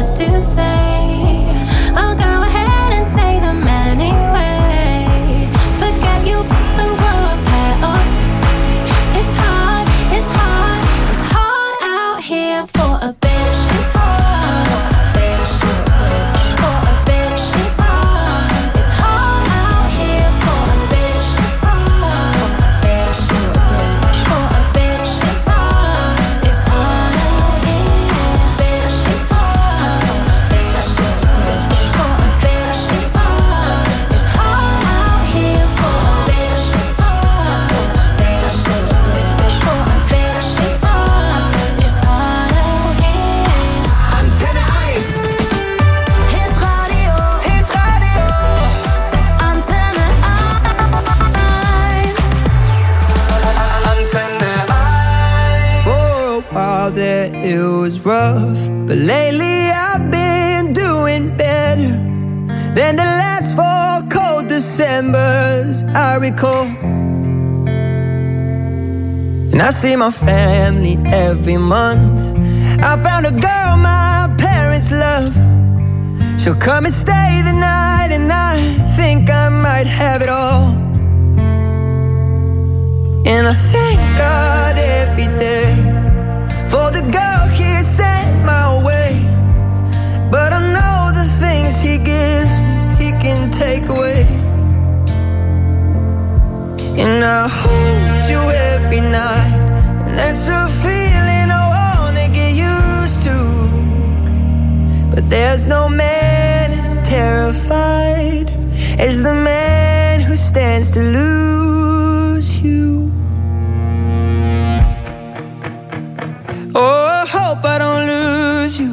words to say. I'll go ahead and say them anyway. Forget you and grow a pair of. It's hard, it's hard, it's hard out here for a bitch. It's hard for a bitch. It's hard. It's hard out here for a bitch. It's hard for a bitch. It's hard. It's hard out here, bitch. It's hard for a bitch. It's hard. It's hard out here for a bitch. It's hard for a bitch. It's hard. It's hard out here. Antenne 1. Hitradio. Antenne 1. Antenne 1. For a while there it was rough, but lately I've been doing better than the last 4 cold Decembers I recall. And I see my family every month. I found a girl my parents love. She'll come and stay the night, and I think I might have it all. And I thank God every day for the girl He sent my way. But I know the things He gives me, He can take away. And I hold you every night, and that's a feeling I wanna get used to. But there's no man as terrified as the man who stands to lose you. Oh, I hope I don't lose you.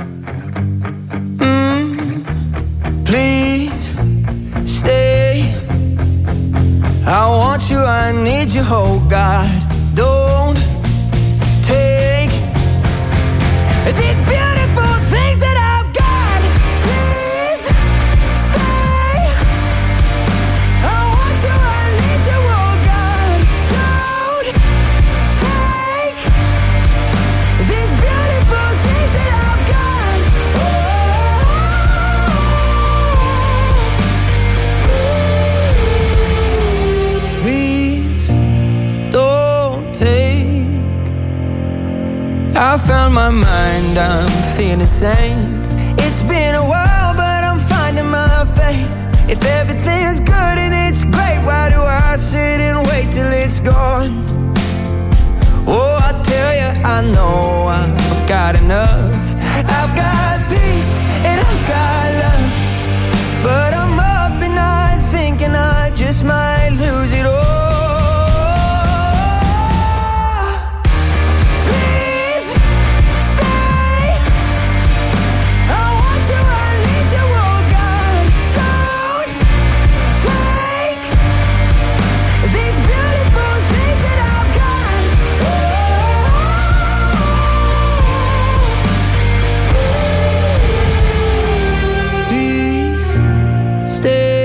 Please stay. I want you, I need you, oh God. Don't take these beautiful things that I've got. Please stay. I want you, I need you, oh God. Don't take these beautiful things that I've got. Please don't take. I found my mind, I'm feeling sane. It's been a while, but I'm finding my faith. If everything's good and it's great, why do I sit and wait till it's gone? Oh, I tell you, I know I've got enough. I've got peace and I've got love, but I'm up at night thinking I just might lose it all. Please stay. I want you, I need you, oh God. Don't take these beautiful things that I've got. Please stay.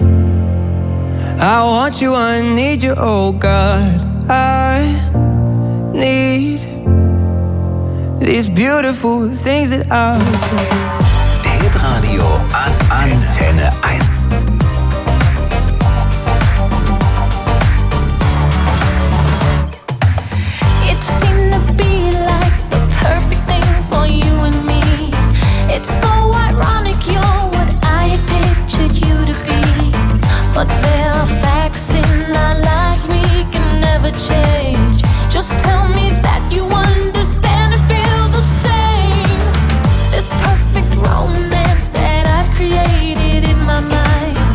I want you, I need you, oh God. I need these beautiful things that I've got. Hitradio Antenne 1. It seemed to be like the perfect thing for you and me. It's so ironic you're what I had pictured you to be. But there are facts in our lives we can never change. Just tell me that you understand and feel the same. This perfect romance that I've created in my mind.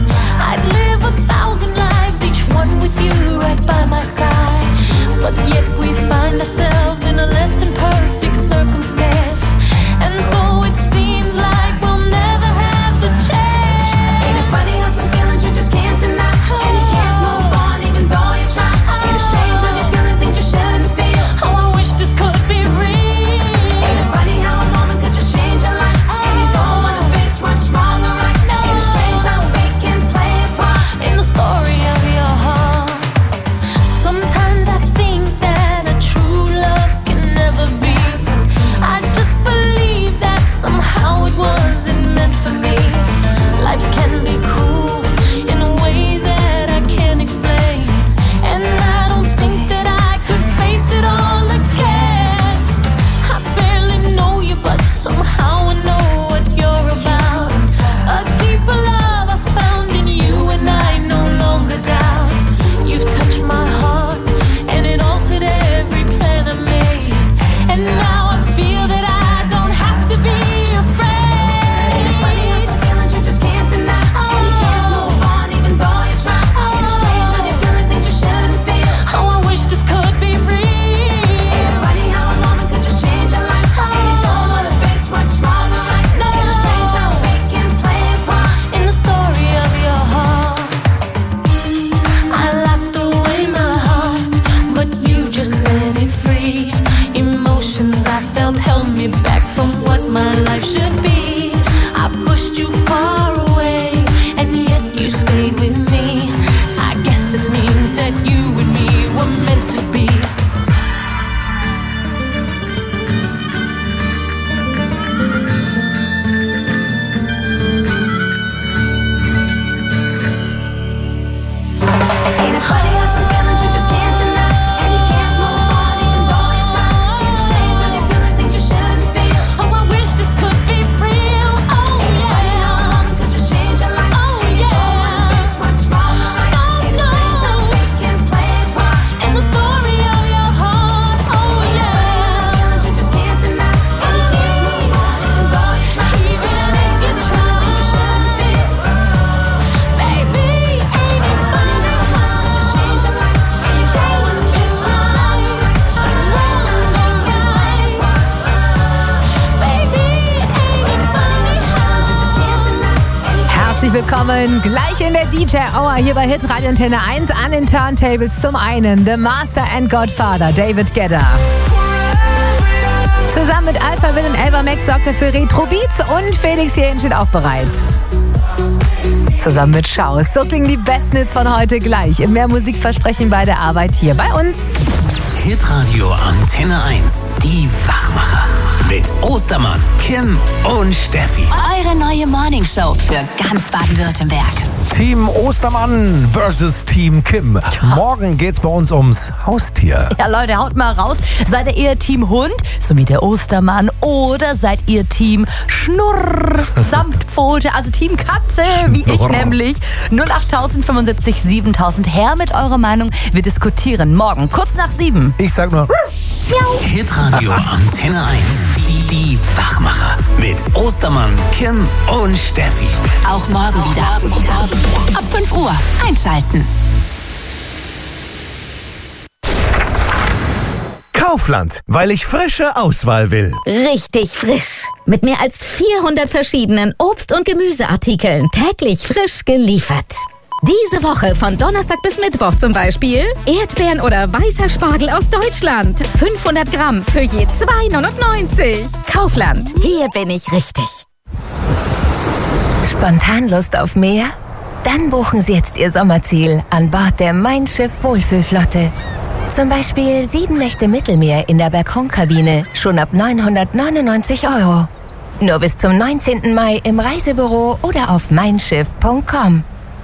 herzlich willkommen gleich in der DJ-Hour hier bei Hitradio Antenne 1 an den Turntables. Zum einen The Master and Godfather, David Guetta. Zusammen mit Alpha Will und Elva Max sorgt er für Retro-Beats und Felix Jähn steht auch bereit. Zusammen mit Schaus. So klingen die besten Hits von heute gleich. Im Mehr Musikversprechen bei der Arbeit hier bei uns. Hitradio Antenne 1. Die Wachmacher. Mit Ostermann, Kim und Steffi. Eure neue Morningshow für ganz Baden-Württemberg. Team Ostermann versus Team Kim. Morgen geht's bei uns ums Haustier. Ja, Leute, haut mal raus. Seid ihr eher Team Hund, so wie der Ostermann, oder seid ihr Team Schnurr, Samtpfote, also Team Katze, wie ich nämlich? 08000 75 7000. Her mit eurer Meinung. Wir diskutieren morgen, kurz nach 7. Ich sag nur... Hitradio Antenne 1. Die Wachmacher. Mit Ostermann, Kim und Steffi. Auch morgen wieder. Ab 5 Uhr einschalten. Kaufland, weil ich frische Auswahl will. Richtig frisch. Mit mehr als 400 verschiedenen Obst- und Gemüseartikeln. Täglich frisch geliefert. Diese Woche von Donnerstag bis Mittwoch zum Beispiel Erdbeeren oder weißer Spargel aus Deutschland. 500 Gramm für je 2,99. Kaufland, hier bin ich richtig. Spontan Lust auf mehr? Dann buchen Sie jetzt Ihr Sommerziel an Bord der Mein Schiff Wohlfühlflotte. Zum Beispiel 7 Nächte Mittelmeer in der Balkonkabine, schon ab 999 €. Nur bis zum 19. Mai im Reisebüro oder auf meinschiff.com.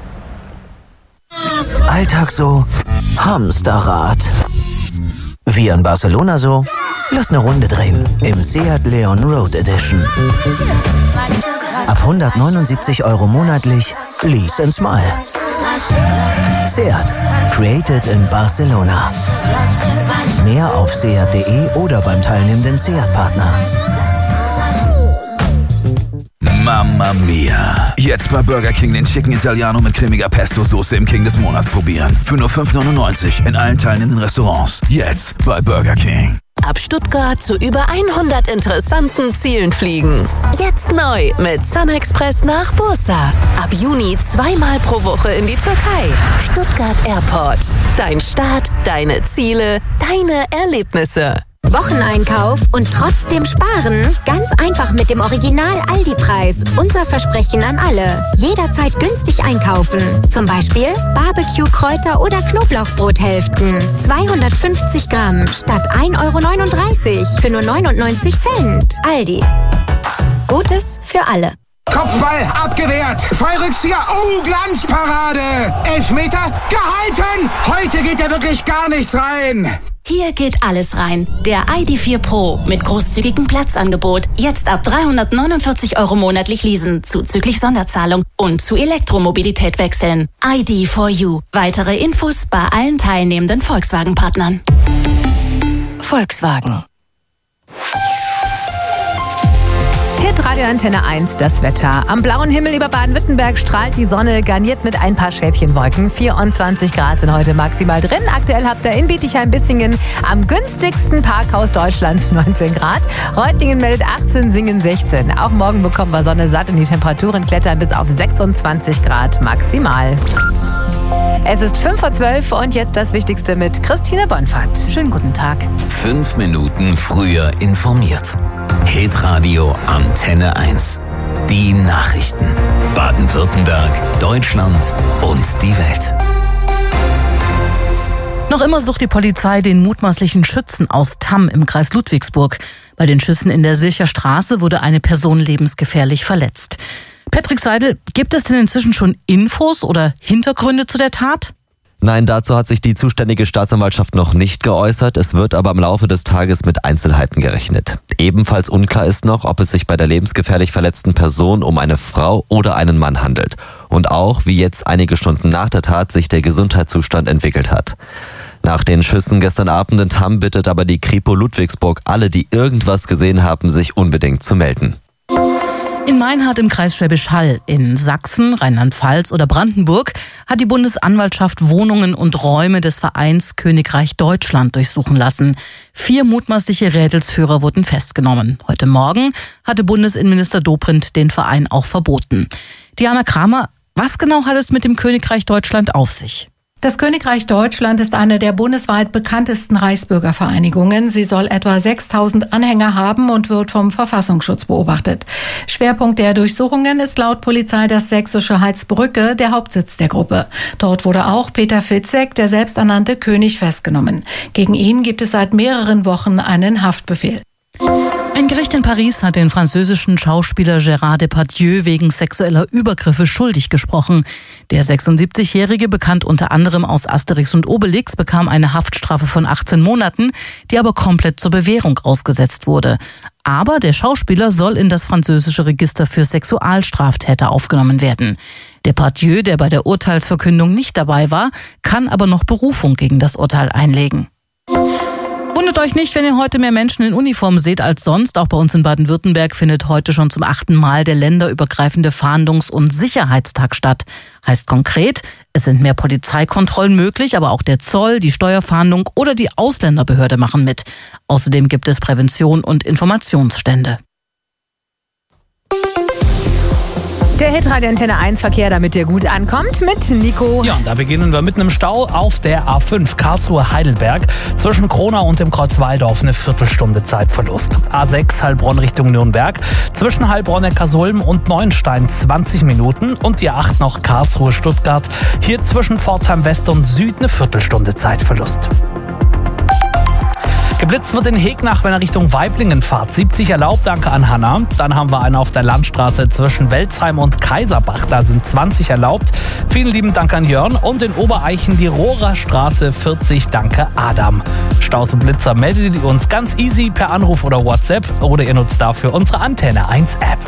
Alltag so, Hamsterrad. Wir in Barcelona so, lass eine Runde drehen im Seat Leon Road Edition. Ab 179 € monatlich, lease and smile. Seat, created in Barcelona. Mehr auf seat.de oder beim teilnehmenden Seat-Partner. Mamma mia. Jetzt bei Burger King den Chicken Italiano mit cremiger Pesto-Soße im King des Monats probieren. Für nur 5,99 in allen teilnehmenden Restaurants. Jetzt bei Burger King. Ab Stuttgart zu über 100 interessanten Zielen fliegen. Jetzt neu mit SunExpress nach Bursa. Ab Juni 2-mal pro Woche in die Türkei. Stuttgart Airport. Dein Start, deine Ziele, deine Erlebnisse. Wocheneinkauf und trotzdem sparen? Ganz einfach mit dem Original Aldi-Preis. Unser Versprechen an alle. Jederzeit günstig einkaufen. Zum Beispiel Barbecue-Kräuter oder Knoblauchbrothälften. 250 Gramm statt 1,39 € für nur 99 Cent. Aldi. Gutes für alle. Kopfball abgewehrt. Freirückzieher. Oh, Glanzparade. Elfmeter gehalten. Heute geht ja wirklich gar nichts rein. Hier geht alles rein. Der ID4 Pro mit großzügigem Platzangebot. Jetzt ab 349 € monatlich leasen, zuzüglich Sonderzahlung und zu Elektromobilität wechseln. ID4U. Weitere Infos bei allen teilnehmenden Volkswagen-Partnern. Volkswagen. Hitradio Antenne 1, das Wetter. Am blauen Himmel über Baden-Württemberg strahlt die Sonne, garniert mit ein paar Schäfchenwolken. 24 Grad sind heute maximal drin. Aktuell habt ihr in Bietigheim-Bissingen am günstigsten Parkhaus Deutschlands 19 Grad. Reutlingen meldet 18, Singen 16. Auch morgen bekommen wir Sonne satt und die Temperaturen klettern bis auf 26 Grad maximal. Es ist 5:12 und jetzt das Wichtigste mit Christine Bonfahrt. Schönen guten Tag. 5 Minuten früher informiert. Hitradio Antenne 1. Die Nachrichten. Baden-Württemberg, Deutschland und die Welt. Noch immer sucht die Polizei den mutmaßlichen Schützen aus Tamm im Kreis Ludwigsburg. Bei den Schüssen in der Silcher Straße wurde eine Person lebensgefährlich verletzt. Patrick Seidel, gibt es denn inzwischen schon Infos oder Hintergründe zu der Tat? Nein, dazu hat sich die zuständige Staatsanwaltschaft noch nicht geäußert. Es wird aber im Laufe des Tages mit Einzelheiten gerechnet. Ebenfalls unklar ist noch, ob es sich bei der lebensgefährlich verletzten Person um eine Frau oder einen Mann handelt. Und auch, wie jetzt einige Stunden nach der Tat sich der Gesundheitszustand entwickelt hat. Nach den Schüssen gestern Abend in Tamm bittet aber die Kripo Ludwigsburg alle, die irgendwas gesehen haben, sich unbedingt zu melden. In Meinhard im Kreis Schwäbisch Hall, in Sachsen, Rheinland-Pfalz oder Brandenburg hat die Bundesanwaltschaft Wohnungen und Räume des Vereins Königreich Deutschland durchsuchen lassen. 4 mutmaßliche Rädelsführer wurden festgenommen. Heute Morgen hatte Bundesinnenminister Dobrindt den Verein auch verboten. Diana Kramer, Was genau hat es mit dem Königreich Deutschland auf sich? Das Königreich Deutschland ist eine der bundesweit bekanntesten Reichsbürgervereinigungen. Sie soll etwa 6.000 Anhänger haben und wird vom Verfassungsschutz beobachtet. Schwerpunkt der Durchsuchungen ist laut Polizei das sächsische Heilsbrücke, der Hauptsitz der Gruppe. Dort wurde auch Peter Fitzek, der selbsternannte König, festgenommen. Gegen ihn gibt es seit mehreren Wochen einen Haftbefehl. Ein Gericht in Paris hat den französischen Schauspieler Gérard Depardieu wegen sexueller Übergriffe schuldig gesprochen. Der 76-Jährige, bekannt unter anderem aus Asterix und Obelix, bekam eine Haftstrafe von 18 Monaten, die aber komplett zur Bewährung ausgesetzt wurde. Aber der Schauspieler soll in das französische Register für Sexualstraftäter aufgenommen werden. Depardieu, der bei der Urteilsverkündung nicht dabei war, kann aber noch Berufung gegen das Urteil einlegen. Wundert euch nicht, wenn ihr heute mehr Menschen in Uniform seht als sonst. Auch bei uns in Baden-Württemberg findet heute schon zum 8. Mal der länderübergreifende Fahndungs- und Sicherheitstag statt. Heißt konkret, es sind mehr Polizeikontrollen möglich, aber auch der Zoll, die Steuerfahndung oder die Ausländerbehörde machen mit. Außerdem gibt es Prävention und Informationsstände. Der Hitradio Antenne 1 Verkehr, damit der gut ankommt, mit Nico. Ja, und da beginnen wir mit einem Stau auf der A5 Karlsruhe-Heidelberg. Zwischen Kronau und dem Kreuz Waldorf eine Viertelstunde Zeitverlust. A6 Heilbronn Richtung Nürnberg. Zwischen Heilbronn-Neckarsulm und Neuenstein 20 Minuten. Und die A8 noch Karlsruhe-Stuttgart. Hier zwischen Pforzheim West und Süd eine Viertelstunde Zeitverlust. Geblitzt wird in Hegnach, wenn er Richtung Weiblingen fahrt. 70 erlaubt, danke an Hanna. Dann haben wir einen auf der Landstraße zwischen Welzheim und Kaiserbach. Da sind 20 erlaubt. Vielen lieben Dank an Jörn. Und in Obereichen die Rohrer Straße 40, danke Adam. Staus und Blitzer meldet ihr uns ganz easy per Anruf oder WhatsApp. Oder ihr nutzt dafür unsere Antenne 1 App.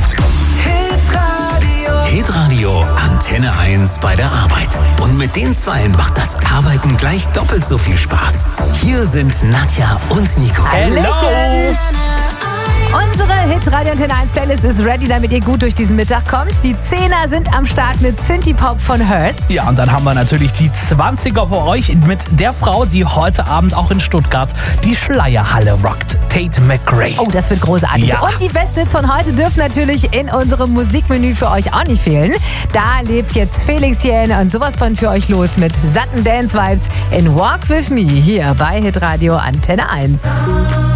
Hitradio Antenne 1 bei der Arbeit. Und mit den Zweien macht das Arbeiten gleich doppelt so viel Spaß. Hier sind Nadja und Nico. Hallöchen! Unsere Hitradio Antenne 1 Playlist ist ready, damit ihr gut durch diesen Mittag kommt. Die 10er sind am Start mit Synthie Pop von Hertz. Ja, und dann haben wir natürlich die 20er für euch mit der Frau, die heute Abend auch in Stuttgart die Schleierhalle rockt. Tate McRae. Oh, das wird großartig. Ja. Und die Best-Hits von heute dürfen natürlich in unserem Musikmenü für euch auch nicht fehlen. Da lebt jetzt Felix Jähn und sowas von für euch los mit satten Dance-Vibes in Walk With Me hier bei Hitradio Antenne 1.